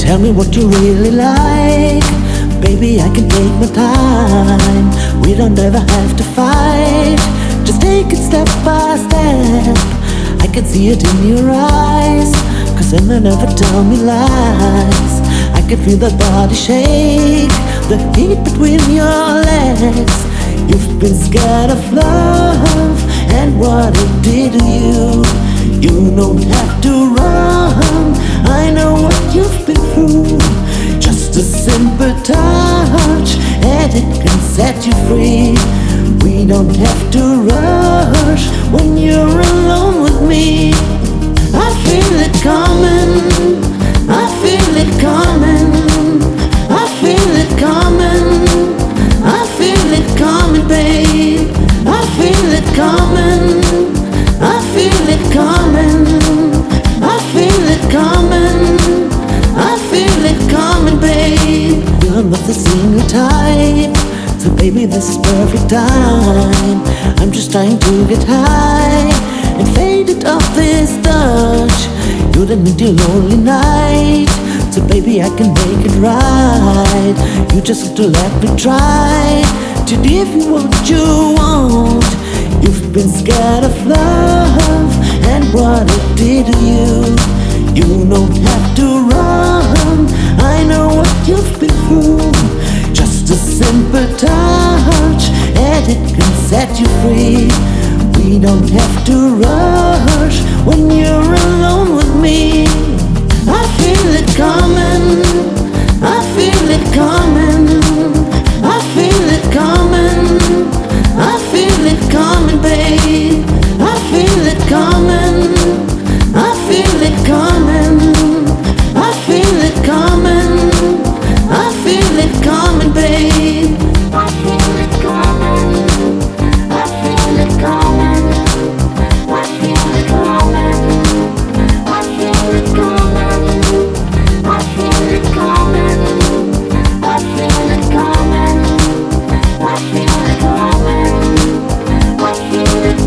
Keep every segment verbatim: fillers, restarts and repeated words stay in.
Tell me what you really like. Baby, I can take my time. We don't ever have to fight. Just take it step by step. I can see it in your eyes, cause then they never tell me lies. I can feel that body shake, the heat between your legs. You've been scared of love and what it did to you. You don't have to run, I know what you've been through. Just a simple touch and it can set you free. We don't have to rush when you're alone with me. I feel it coming, I feel it coming, I feel it coming, I feel it coming, babe. I feel it coming, I feel it coming, I feel it coming, I feel it coming, babe. You're not the single type, so baby this is perfect time. I'm just trying to get high and fade it off this touch. You don't need your lonely night, so baby I can make it right. You just have to let me try to give you what you want. You've been scared of love and what it did to you. You don't have to run, I know what you've been through. Just a simple touch and it can set you free. We don't have to rush when you're alone with me. I feel it coming, I feel it coming, I feel it coming, I feel it coming, babe. I feel it coming, I feel it coming, I feel it coming, I feel it coming, babe. I feel it coming, I feel it coming, I feel it coming, I feel it coming, I feel it coming, I feel it coming, I feel it coming, I feel it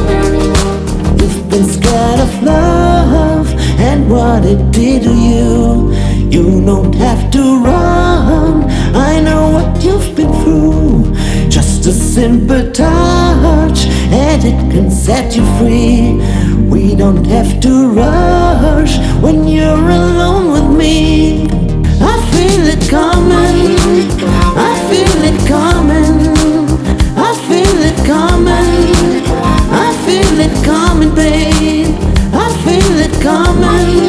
coming. You've been scared of love and what it did to you. You don't have to run, I know what you've been through. Just a simple touch and it can set you free. We don't have to rush when you're alone with me. I feel it coming, I feel it coming, I feel it coming, I feel it coming, babe. I feel it coming.